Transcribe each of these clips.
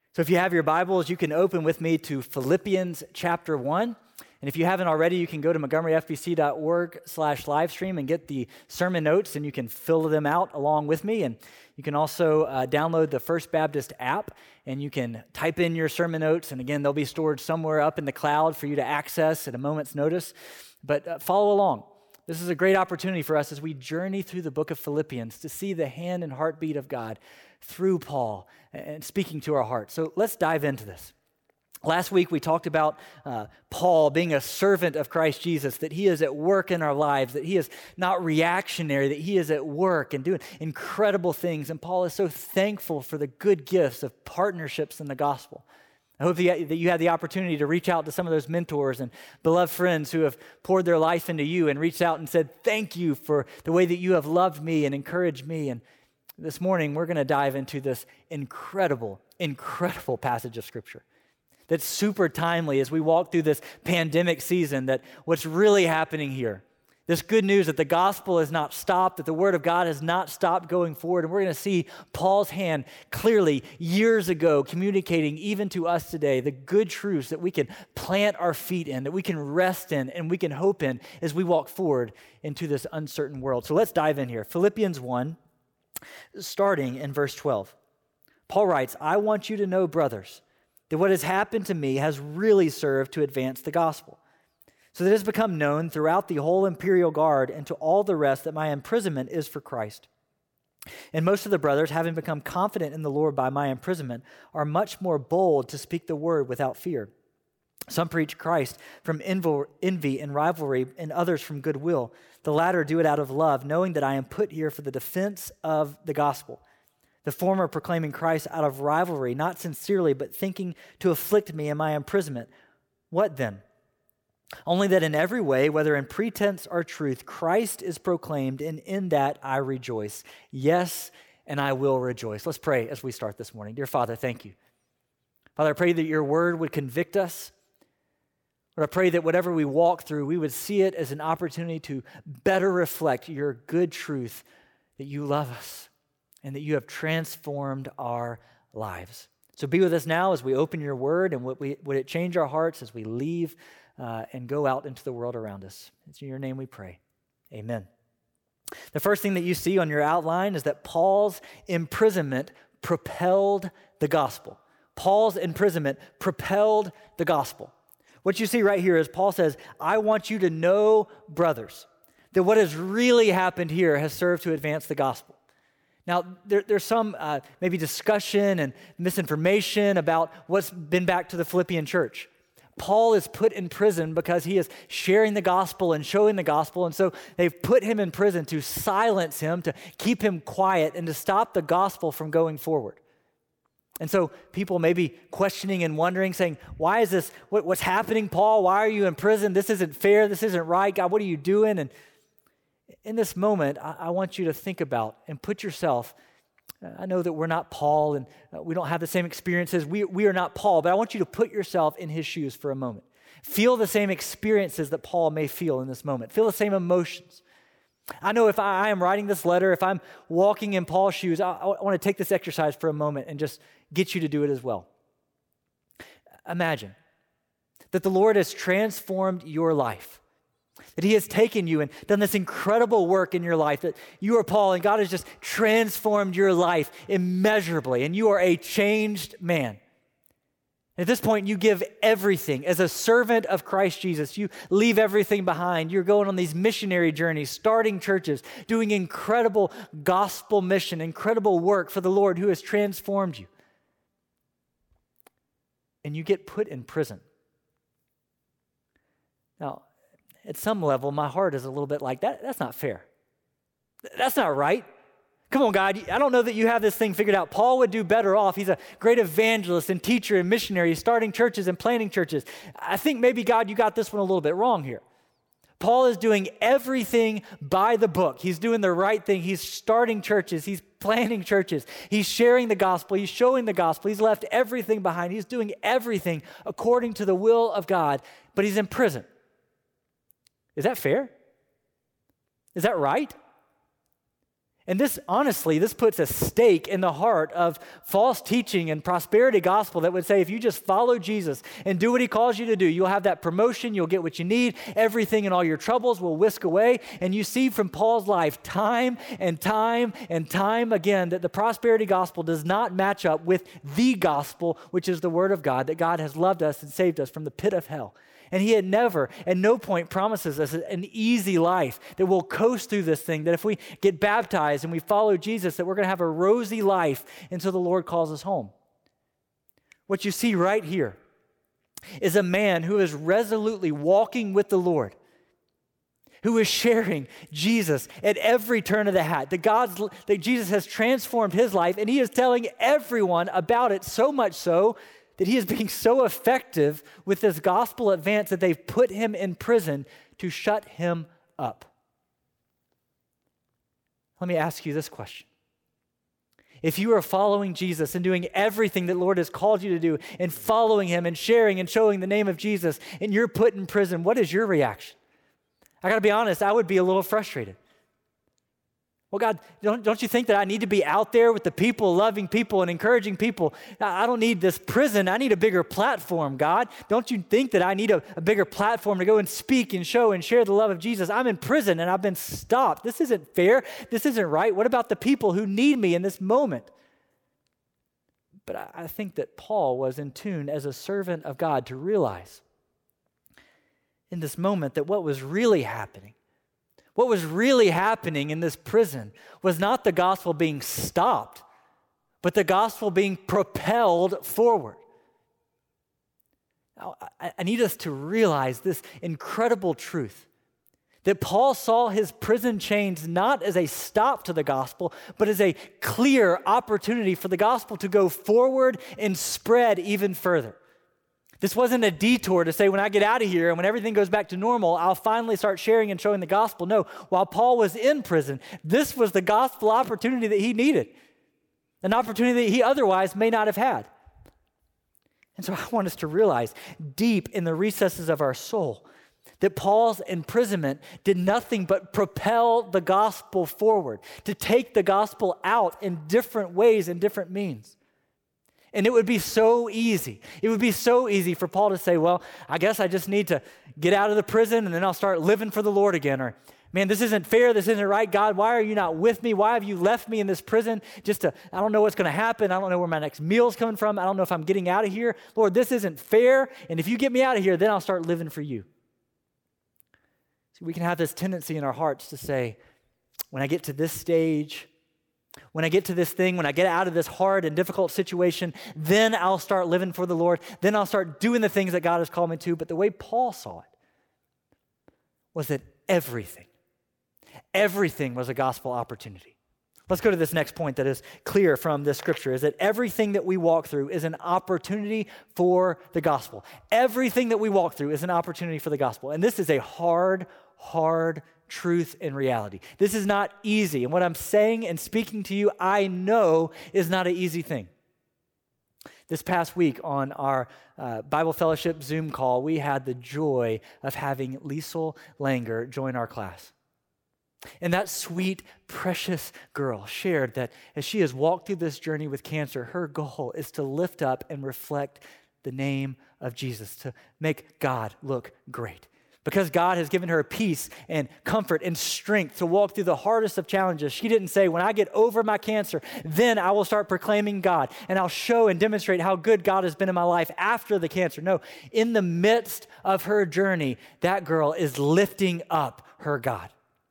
So if you have your Bibles, you can open with me to Philippians chapter 1. And if you haven't already, you can go to montgomeryfbc.org/livestream and get the sermon notes, and you can fill them out along with me. And you can also download the First Baptist app, and you can type in your sermon notes. And again, they'll be stored somewhere up in the cloud for you to access at a moment's notice. But follow along. This is a great opportunity for us as we journey through the book of Philippians to see the hand and heartbeat of God through Paul and speaking to our hearts. So let's dive into this. Last week, we talked about Paul being a servant of Christ Jesus, that he is at work in our lives, that he is not reactionary, that he is at work and doing incredible things. And Paul is so thankful for the good gifts of partnerships in the gospel. I hope that you had the opportunity to reach out to some of those mentors and beloved friends who have poured their life into you and reached out and said, thank you for the way that you have loved me and encouraged me. And this morning, we're going to dive into this incredible passage of Scripture that's super timely as we walk through this pandemic season, that what's really happening here, this good news that the gospel has not stopped, that the word of God has not stopped going forward. And we're going to see Paul's hand clearly years ago communicating even to us today the good truths that we can plant our feet in, that we can rest in, and we can hope in as we walk forward into this uncertain world. So let's dive in here. Philippians 1, starting in verse 12. Paul writes, I want you to know, brothers, that what has happened to me has really served to advance the gospel, so that it has become known throughout the whole imperial guard and to all the rest that my imprisonment is for Christ. And most of the brothers, having become confident in the Lord by my imprisonment, are much more bold to speak the word without fear. Some preach Christ from envy and rivalry, and others from goodwill. The latter do it out of love, knowing that I am put here for the defense of the gospel. The former proclaiming Christ out of rivalry, not sincerely, but thinking to afflict me in my imprisonment. What then? Only that in every way, whether in pretense or truth, Christ is proclaimed, and in that I rejoice. Yes, and I will rejoice. Let's pray as we start this morning. Dear Father, thank you. Father, I pray that your word would convict us. Lord, I pray that whatever we walk through, we would see it as an opportunity to better reflect your good truth, that you love us and that you have transformed our lives. So be with us now as we open your word, and would it change our hearts as we leave and go out into the world around us. It's in your name we pray. Amen. The first thing that you see on your outline is that Paul's imprisonment propelled the gospel. Paul's imprisonment propelled the gospel. What you see right here is Paul says, I want you to know, brothers, that what has really happened here has served to advance the gospel. Now, there's some maybe discussion and misinformation about what's been back to the Philippian church. Paul is put in prison because he is sharing the gospel and showing the gospel, and so they've put him in prison to silence him, to keep him quiet, and to stop the gospel from going forward. And so people may be questioning and wondering, saying, why is this, what's happening, Paul? Why are you in prison? This isn't fair. This isn't right. God, what are you doing? And in this moment, I want you to think about and put yourself, I know that we're not Paul and we don't have the same experiences. We are not Paul, but I want you to put yourself in his shoes for a moment. Feel the same experiences that Paul may feel in this moment. Feel the same emotions. I know if I am writing this letter, if I'm walking in Paul's shoes, I want to take this exercise for a moment and just get you to do it as well. Imagine that the Lord has transformed your life, that he has taken you and done this incredible work in your life, that you are Paul and God has just transformed your life immeasurably, and you are a changed man. At this point, you give everything. As a servant of Christ Jesus, you leave everything behind. You're going on these missionary journeys, starting churches, doing incredible gospel mission, incredible work for the Lord who has transformed you. And you get put in prison. Now, at some level, my heart is a little bit like, that's not fair. That's not right. Come on, God, I don't know that you have this thing figured out. Paul would do better off. He's a great evangelist and teacher and missionary. He's starting churches and planting churches. I think maybe, God, you got this one a little bit wrong here. Paul is doing everything by the book. He's doing the right thing. He's starting churches. He's planting churches. He's sharing the gospel. He's showing the gospel. He's left everything behind. He's doing everything according to the will of God, but he's in prison. Is that fair? Is that right? And this, honestly, this puts a stake in the heart of false teaching and prosperity gospel that would say if you just follow Jesus and do what he calls you to do, you'll have that promotion, you'll get what you need, everything and all your troubles will whisk away. And you see from Paul's life time and time and time again that the prosperity gospel does not match up with the gospel, which is the word of God, that God has loved us and saved us from the pit of hell. And he had never, at no point, promises us an easy life, that we'll coast through this thing, that if we get baptized and we follow Jesus, that we're going to have a rosy life until the Lord calls us home. What you see right here is a man who is resolutely walking with the Lord, who is sharing Jesus at every turn of the hat, that Jesus has transformed his life, and he is telling everyone about it, so much so that he is being so effective with this gospel advance that they've put him in prison to shut him up. Let me ask you this question. If you are following Jesus and doing everything that the Lord has called you to do, and following him and sharing and showing the name of Jesus, and you're put in prison, what is your reaction? I got to be honest, I would be a little frustrated. Well, God, don't you think that I need to be out there with the people, loving people and encouraging people? I don't need this prison. I need a bigger platform, God. Don't you think that I need a bigger platform to go and speak and show and share the love of Jesus? I'm in prison and I've been stopped. This isn't fair. This isn't right. What about the people who need me in this moment? But I think that Paul was in tune as a servant of God to realize in this moment that what was really happening in this prison was not the gospel being stopped, but the gospel being propelled forward. Now, I need us to realize this incredible truth, that Paul saw his prison chains not as a stop to the gospel, but as a clear opportunity for the gospel to go forward and spread even further. This wasn't a detour to say, when I get out of here and when everything goes back to normal, I'll finally start sharing and showing the gospel. No, while Paul was in prison, this was the gospel opportunity that he needed, an opportunity that he otherwise may not have had. And so I want us to realize deep in the recesses of our soul that Paul's imprisonment did nothing but propel the gospel forward, to take the gospel out in different ways and different means. And it would be so easy. It would be so easy for Paul to say, well, I guess I just need to get out of the prison and then I'll start living for the Lord again. Or, man, this isn't fair. This isn't right. God, why are you not with me? Why have you left me in this prison? I don't know what's going to happen. I don't know where my next meal's coming from. I don't know if I'm getting out of here. Lord, this isn't fair. And if you get me out of here, then I'll start living for you. See, we can have this tendency in our hearts to say, when I get to this stage, when I get to this thing, when I get out of this hard and difficult situation, then I'll start living for the Lord. Then I'll start doing the things that God has called me to. But the way Paul saw it was that everything was a gospel opportunity. Let's go to this next point that is clear from this scripture, is that everything that we walk through is an opportunity for the gospel. Everything that we walk through is an opportunity for the gospel. And this is a hard truth and reality. This is not easy. And what I'm saying and speaking to you, I know is not an easy thing. This past week on our Bible Fellowship Zoom call, we had the joy of having Liesel Langer join our class. And that sweet, precious girl shared that as she has walked through this journey with cancer, her goal is to lift up and reflect the name of Jesus, to make God look great. Because God has given her peace and comfort and strength to walk through the hardest of challenges. She didn't say, when I get over my cancer, then I will start proclaiming God and I'll show and demonstrate how good God has been in my life after the cancer. No, in the midst of her journey, that girl is lifting up her God.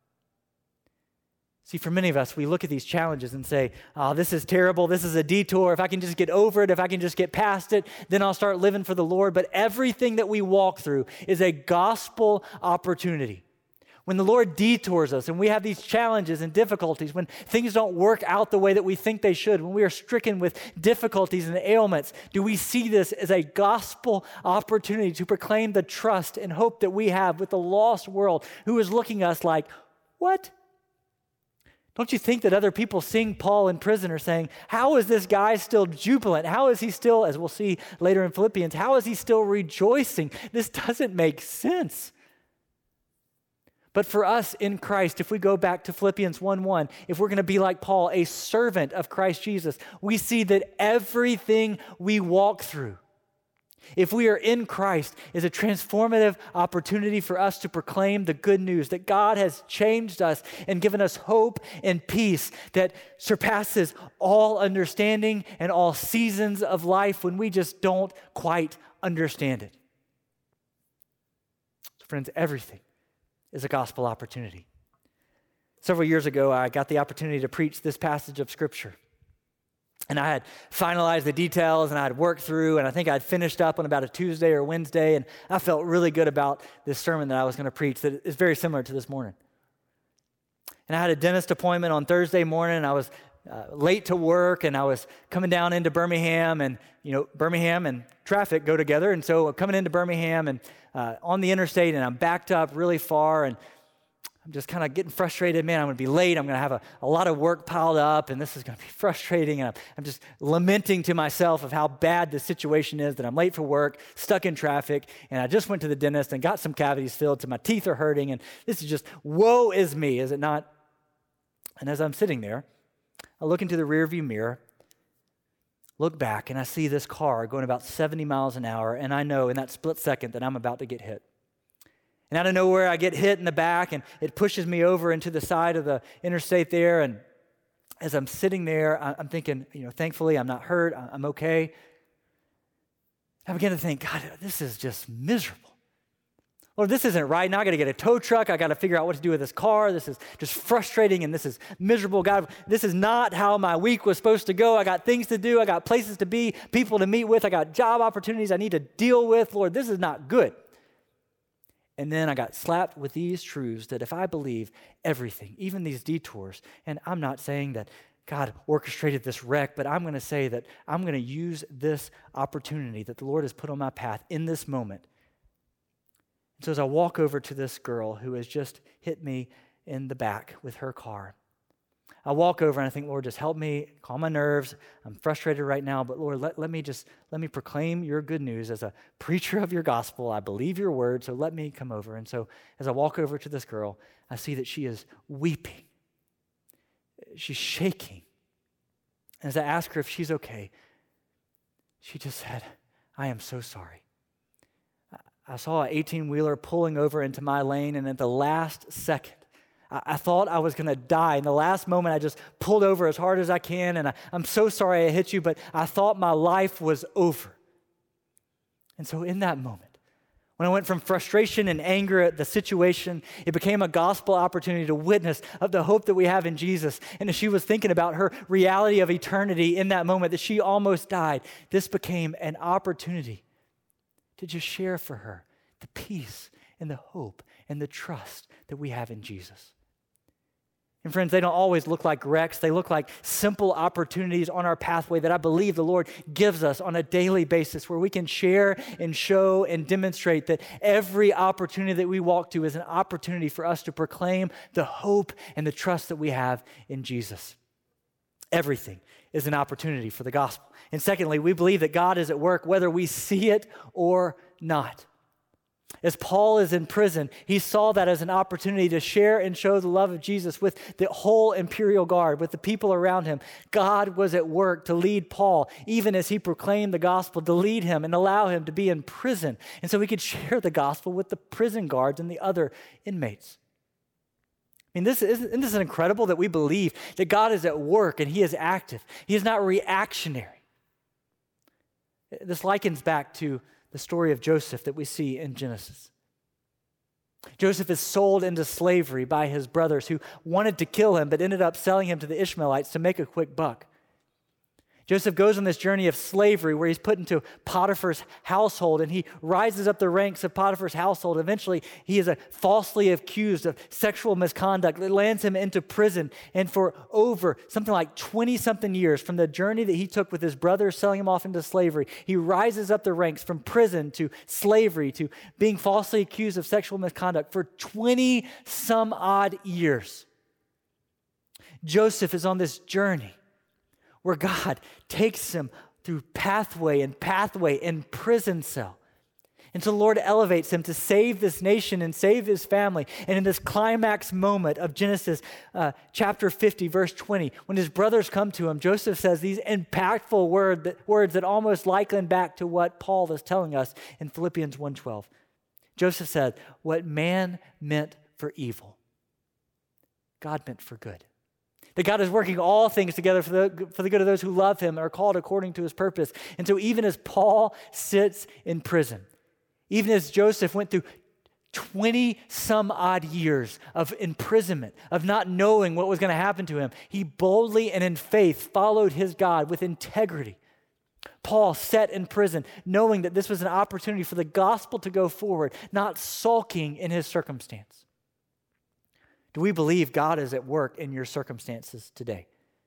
See, for many of us, we look at these challenges and say, oh, this is terrible. This is a detour. If I can just get over it, if I can just get past it, then I'll start living for the Lord. But everything that we walk through is a gospel opportunity. When the Lord detours us and we have these challenges and difficulties, when things don't work out the way that we think they should, when we are stricken with difficulties and ailments, do we see this as a gospel opportunity to proclaim the trust and hope that we have with the lost world who is looking at us like, what? Don't you think that other people seeing Paul in prison are saying, how is this guy still jubilant? How is he still, as we'll see later in Philippians, how is he still rejoicing? This doesn't make sense. But for us in Christ, if we go back to Philippians 1:1, if we're going to be like Paul, a servant of Christ Jesus, we see that everything we walk through, if we are in Christ, is a transformative opportunity for us to proclaim the good news that God has changed us and given us hope and peace that surpasses all understanding and all seasons of life when we just don't quite understand it. So friends, everything is a gospel opportunity. Several years ago, I got the opportunity to preach this passage of Scripture. And I had finalized the details and I had worked through, and I think I'd finished up on about a Tuesday or Wednesday, and I felt really good about this sermon that I was going to preach that is very similar to this morning. And I had a dentist appointment on Thursday morning, and I was late to work, and I was coming down into Birmingham, and Birmingham and traffic go together, and so I'm coming into Birmingham and on the interstate, and I'm backed up really far, and I'm just kind of getting frustrated. Man, I'm going to be late. I'm going to have a lot of work piled up, and this is going to be frustrating. And I'm just lamenting to myself of how bad the situation is, that I'm late for work, stuck in traffic, and I just went to the dentist and got some cavities filled, so my teeth are hurting, and this is just, woe is me, is it not? And as I'm sitting there, I look into the rearview mirror, look back, and I see this car going about 70 miles an hour, and I know in that split second that I'm about to get hit. And out of nowhere, I get hit in the back, and it pushes me over into the side of the interstate there. And as I'm sitting there, I'm thinking, thankfully, I'm not hurt. I'm okay. I begin to think, God, this is just miserable. Lord, this isn't right. Now I got to get a tow truck. I got to figure out what to do with this car. This is just frustrating, and this is miserable. God, this is not how my week was supposed to go. I got things to do. I got places to be, people to meet with. I got job opportunities I need to deal with. Lord, this is not good. And then I got slapped with these truths that if I believe everything, even these detours, and I'm not saying that God orchestrated this wreck, but I'm going to say that I'm going to use this opportunity that the Lord has put on my path in this moment. And so as I walk over to this girl who has just hit me in the back with her car, I walk over and I think, Lord, just help me calm my nerves. I'm frustrated right now, but Lord, let me proclaim your good news as a preacher of your gospel. I believe your word, so let me come over. And so as I walk over to this girl, I see that she is weeping. She's shaking. As I ask her if she's okay, she just said, I am so sorry. I saw an 18-wheeler pulling over into my lane, and at the last second, I thought I was going to die. In the last moment, I just pulled over as hard as I can, and I'm so sorry I hit you, but I thought my life was over. And so in that moment, when I went from frustration and anger at the situation, it became a gospel opportunity to witness of the hope that we have in Jesus. And as she was thinking about her reality of eternity in that moment that she almost died, this became an opportunity to just share for her the peace and the hope and the trust that we have in Jesus. And friends, they don't always look like wrecks. They look like simple opportunities on our pathway that I believe the Lord gives us on a daily basis where we can share and show and demonstrate that every opportunity that we walk to is an opportunity for us to proclaim the hope and the trust that we have in Jesus. Everything is an opportunity for the gospel. And secondly, we believe that God is at work whether we see it or not. As Paul is in prison, he saw that as an opportunity to share and show the love of Jesus with the whole imperial guard, with the people around him. God was at work to lead Paul, even as he proclaimed the gospel, to lead him and allow him to be in prison. And so he could share the gospel with the prison guards and the other inmates. I mean, isn't this incredible that we believe that God is at work and he is active? He is not reactionary. This likens back to the story of Joseph that we see in Genesis. Joseph is sold into slavery by his brothers who wanted to kill him but ended up selling him to the Ishmaelites to make a quick buck. Joseph goes on this journey of slavery where he's put into Potiphar's household and he rises up the ranks of Potiphar's household. Eventually, he is falsely accused of sexual misconduct that lands him into prison. And for over something like 20-something years from the journey that he took with his brothers selling him off into slavery, he rises up the ranks from prison to slavery to being falsely accused of sexual misconduct for 20-some-odd years. Joseph is on this journey where God takes him through pathway and prison cell. And so the Lord elevates him to save this nation and save his family. And in this climax moment of Genesis chapter 50, verse 20, when his brothers come to him, Joseph says these impactful words that almost liken back to what Paul is telling us in Philippians 1:12. Joseph said, what man meant for evil, God meant for good. That God is working all things together for the good of those who love him and are called according to his purpose. And so even as Paul sits in prison, even as Joseph went through 20 some odd years of imprisonment, of not knowing what was going to happen to him, he boldly and in faith followed his God with integrity. Paul sat in prison knowing that this was an opportunity for the gospel to go forward, not sulking in his circumstance. Do we believe God is at work in your circumstances today?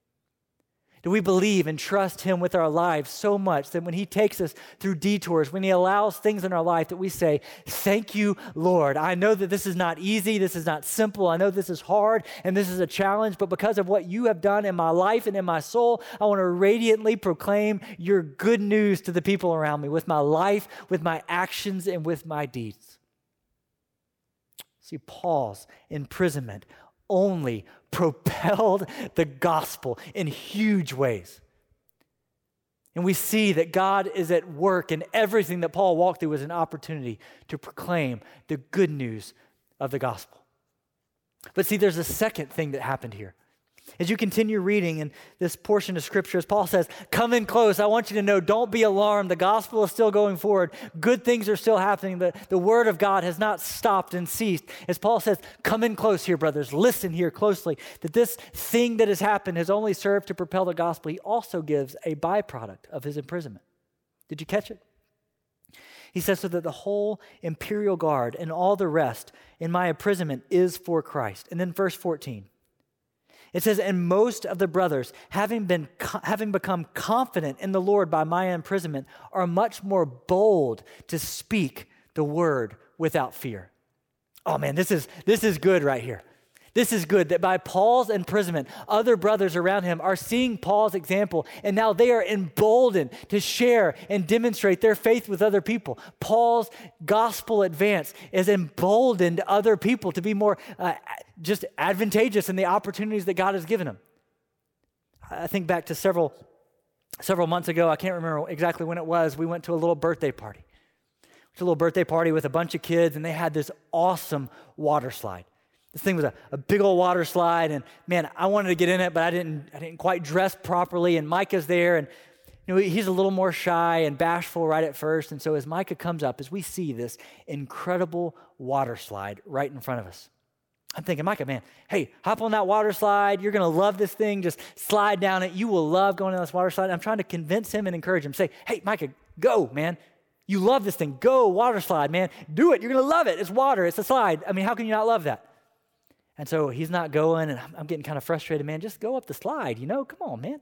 Do we believe and trust him with our lives so much that when he takes us through detours, when he allows things in our life that we say, thank you, Lord. I know that this is not easy, this is not simple, I know this is hard and this is a challenge, but because of what you have done in my life and in my soul, I want to radiantly proclaim your good news to the people around me with my life, with my actions, and with my deeds. See, Paul's imprisonment only propelled the gospel in huge ways. And we see that God is at work, and everything that Paul walked through was an opportunity to proclaim the good news of the gospel. But see, there's a second thing that happened here. As you continue reading in this portion of Scripture, as Paul says, come in close. I want you to know, don't be alarmed. The gospel is still going forward. Good things are still happening. The word of God has not stopped and ceased. As Paul says, come in close here, brothers. Listen here closely. That this thing that has happened has only served to propel the gospel. He also gives a byproduct of his imprisonment. Did you catch it? He says, so that the whole imperial guard and all the rest in my imprisonment is for Christ. And then verse 14. It says, and most of the brothers, having become confident in the Lord by my imprisonment, are much more bold to speak the word without fear. Oh man, this is good right here. This is good that by Paul's imprisonment, other brothers around him are seeing Paul's example, and now they are emboldened to share and demonstrate their faith with other people. Paul's gospel advance has emboldened other people to be more just advantageous in the opportunities that God has given them. I think back to several months ago, I can't remember exactly when it was, we went to a little birthday party. It was a little birthday party with a bunch of kids, and they had this awesome water slide. This thing was a big old water slide, and man, I wanted to get in it, but I didn't quite dress properly, and Micah's there, and he's a little more shy and bashful right at first, and so as Micah comes up, as we see this incredible water slide right in front of us, I'm thinking, Micah, man, hey, hop on that water slide. You're going to love this thing. Just slide down it. You will love going down this water slide. I'm trying to convince him and encourage him. Say, hey, Micah, go, man. You love this thing. Go, water slide, man. Do it. You're going to love it. It's water. It's a slide. I mean, how can you not love that? And so he's not going, and I'm getting kind of frustrated, man. Just go up the slide, Come on, man.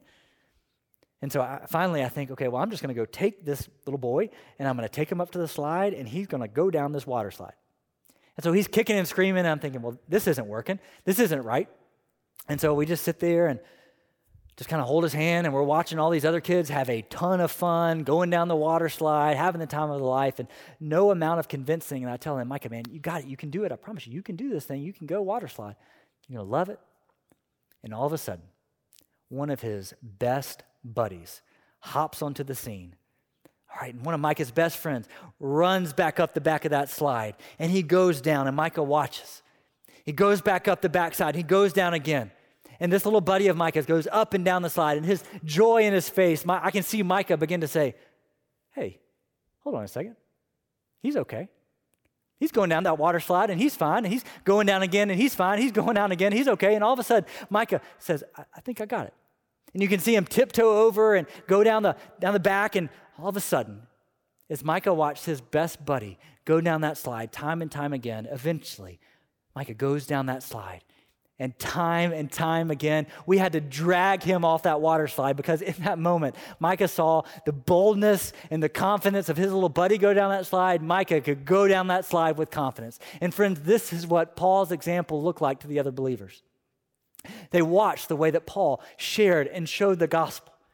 And so finally I think, okay, well, I'm just going to go take this little boy, and I'm going to take him up to the slide, and he's going to go down this water slide. And so he's kicking and screaming, and I'm thinking, well, this isn't working. This isn't right. And so we just sit there and just kind of hold his hand, and we're watching all these other kids have a ton of fun going down the water slide, having the time of their life, and no amount of convincing. And I tell him, Micah, man, you got it. You can do it. I promise you. You can do this thing. You can go water slide. You're going to love it. And all of a sudden, one of his best buddies hops onto the scene. All right, and one of Micah's best friends runs back up the back of that slide, and he goes down, and Micah watches. He goes back up the backside. He goes down again. And this little buddy of Micah's goes up and down the slide, and his joy in his face, I can see Micah begin to say, hey, hold on a second. He's okay. He's going down that water slide, and he's fine. And he's going down again, and he's fine. He's going down again. He's okay. And all of a sudden, Micah says, I think I got it. And you can see him tiptoe over and go down the back, and all of a sudden, as Micah watched his best buddy go down that slide time and time again, eventually, Micah goes down that slide. And time again, we had to drag him off that water slide because in that moment, Micah saw the boldness and the confidence of his little buddy go down that slide. Micah could go down that slide with confidence. And friends, this is what Paul's example looked like to the other believers. They watched the way that Paul shared and showed the gospel.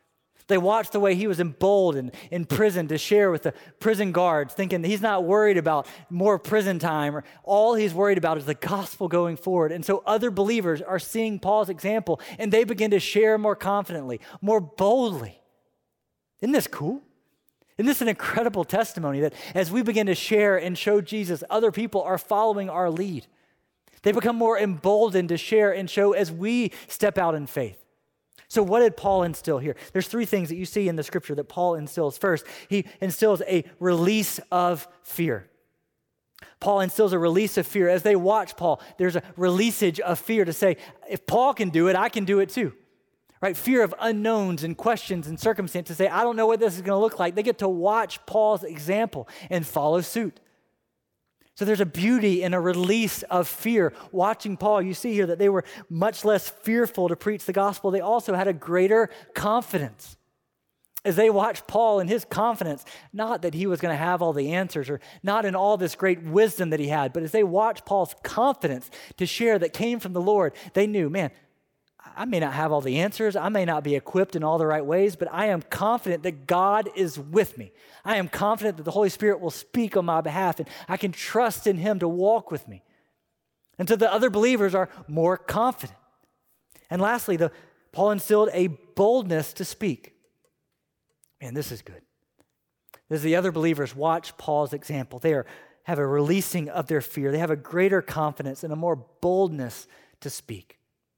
They watched the way he was emboldened in prison to share with the prison guards, thinking he's not worried about more prison time, or all he's worried about is the gospel going forward. And so other believers are seeing Paul's example, and they begin to share more confidently, more boldly. Isn't this cool? Isn't this an incredible testimony that as we begin to share and show Jesus, other people are following our lead? They become more emboldened to share and show as we step out in faith. So what did Paul instill here? There's three things that you see in the scripture that Paul instills. First, he instills a release of fear. Paul instills a release of fear. As they watch Paul, there's a releasage of fear to say, if Paul can do it, I can do it too. Right? Fear of unknowns and questions and circumstances. Say, I don't know what this is going to look like. They get to watch Paul's example and follow suit. So there's a beauty in a release of fear. Watching Paul, you see here that they were much less fearful to preach the gospel. They also had a greater confidence. As they watched Paul and his confidence, not that he was going to have all the answers or not in all this great wisdom that he had, but as they watched Paul's confidence to share that came from the Lord, they knew, man, I may not have all the answers. I may not be equipped in all the right ways, but I am confident that God is with me. I am confident that the Holy Spirit will speak on my behalf, and I can trust in him to walk with me. And so the other believers are more confident. And lastly, Paul instilled a boldness to speak. Man, this is good. As the other believers watch Paul's example, they have a releasing of their fear. They have a greater confidence and a more boldness to speak.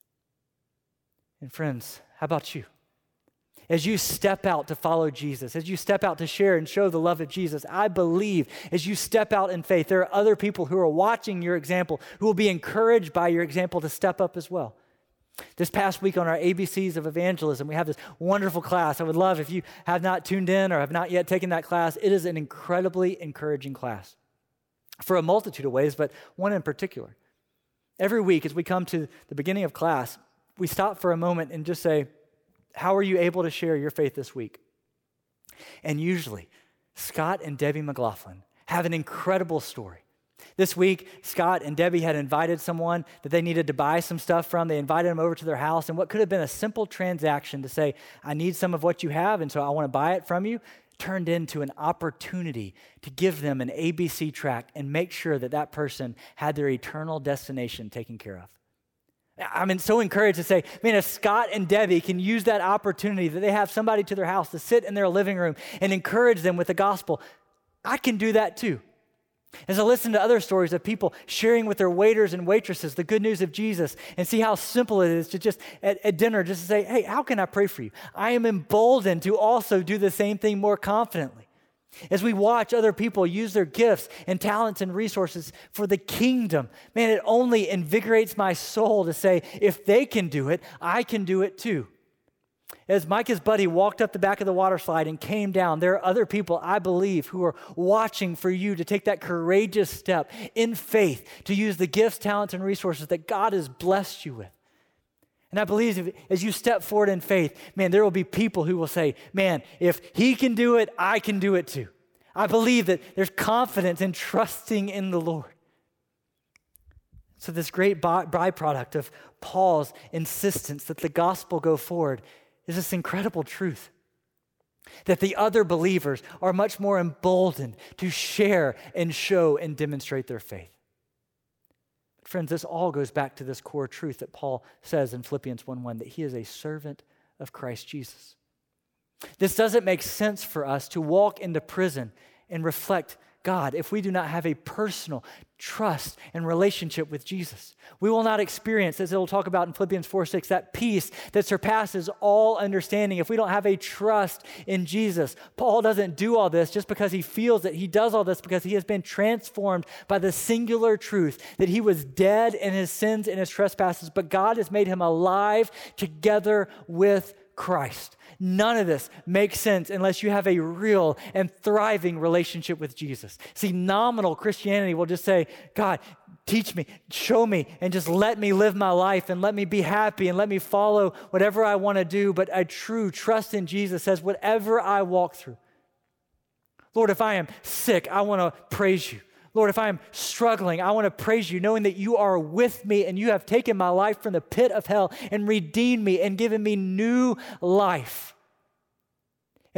And friends, how about you? As you step out to follow Jesus, as you step out to share and show the love of Jesus, I believe as you step out in faith, there are other people who are watching your example who will be encouraged by your example to step up as well. This past week on our ABCs of Evangelism, we have this wonderful class. I would love if you have not tuned in or have not yet taken that class. It is an incredibly encouraging class for a multitude of ways, but one in particular. Every week as we come to the beginning of class, we stop for a moment and just say, how are you able to share your faith this week? And usually, Scott and Debbie McLaughlin have an incredible story. This week, Scott and Debbie had invited someone that they needed to buy some stuff from. They invited them over to their house, and what could have been a simple transaction to say, I need some of what you have, and so I want to buy it from you, turned into an opportunity to give them an ABC tract and make sure that that person had their eternal destination taken care of. I'm so encouraged to say, man, if Scott and Debbie can use that opportunity that they have somebody to their house to sit in their living room and encourage them with the gospel, I can do that too. As I listen to other stories of people sharing with their waiters and waitresses the good news of Jesus and see how simple it is to just at dinner just to say, hey, how can I pray for you? I am emboldened to also do the same thing more confidently. As we watch other people use their gifts and talents and resources for the kingdom, man, it only invigorates my soul to say, if they can do it, I can do it too. As Micah's buddy walked up the back of the water slide and came down, there are other people, I believe, who are watching for you to take that courageous step in faith to use the gifts, talents, and resources that God has blessed you with. And I believe as you step forward in faith, man, there will be people who will say, man, if he can do it, I can do it too. I believe that there's confidence in trusting in the Lord. So this great byproduct of Paul's insistence that the gospel go forward is this incredible truth that the other believers are much more emboldened to share and show and demonstrate their faith. Friends, this all goes back to this core truth that Paul says in Philippians 1:1, that he is a servant of Christ Jesus. This doesn't make sense for us to walk into prison and reflect God if we do not have a personal trust and relationship with Jesus. We will not experience, as it'll talk about in Philippians 4:6, that peace that surpasses all understanding if we don't have a trust in Jesus. Paul doesn't do all this just because he feels that he does all this because he has been transformed by the singular truth that he was dead in his sins and his trespasses, but God has made him alive together with Christ. None of this makes sense unless you have a real and thriving relationship with Jesus. See, nominal Christianity will just say, God, teach me, show me, and just let me live my life and let me be happy and let me follow whatever I want to do. But a true trust in Jesus says, whatever I walk through, Lord, if I am sick, I want to praise you. Lord, if I am struggling, I want to praise you, knowing that you are with me and you have taken my life from the pit of hell and redeemed me and given me new life.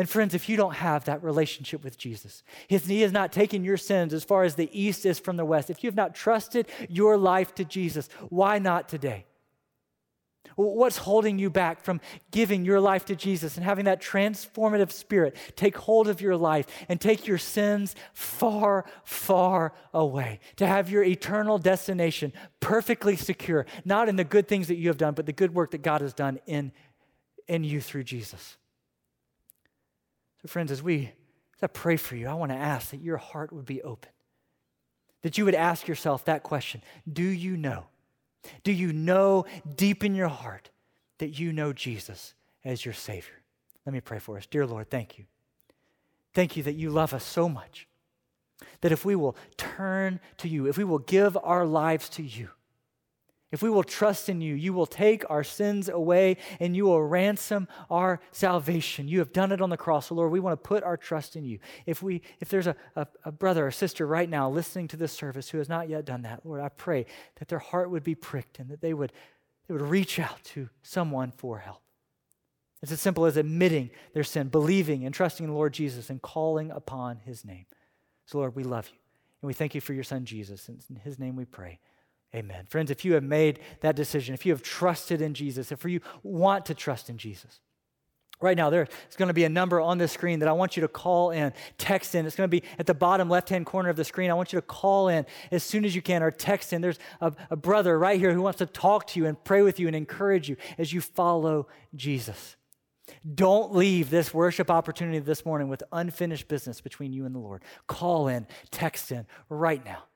And friends, if you don't have that relationship with Jesus, he has not taken your sins as far as the east is from the west. If you have not trusted your life to Jesus, why not today? What's holding you back from giving your life to Jesus and having that transformative Spirit take hold of your life and take your sins far, far away, to have your eternal destination perfectly secure, not in the good things that you have done, but the good work that God has done in you through Jesus? So friends, as I pray for you, I want to ask that your heart would be open, that you would ask yourself that question: do you know? Do you know deep in your heart that you know Jesus as your Savior? Let me pray for us. Dear Lord, thank you. Thank you that you love us so much, that if we will turn to you, if we will give our lives to you, if we will trust in you, you will take our sins away and you will ransom our salvation. You have done it on the cross. So Lord, we want to put our trust in you. If there's a brother or sister right now listening to this service who has not yet done that, Lord, I pray that their heart would be pricked and that they would reach out to someone for help. It's as simple as admitting their sin, believing and trusting in the Lord Jesus and calling upon his name. So Lord, we love you and we thank you for your son Jesus. In his name we pray. Amen. Friends, if you have made that decision, if you have trusted in Jesus, if you want to trust in Jesus, right now there's going to be a number on the screen that I want you to call in, text in. It's going to be at the bottom left-hand corner of the screen. I want you to call in as soon as you can or text in. There's a brother right here who wants to talk to you and pray with you and encourage you as you follow Jesus. Don't leave this worship opportunity this morning with unfinished business between you and the Lord. Call in, text in right now.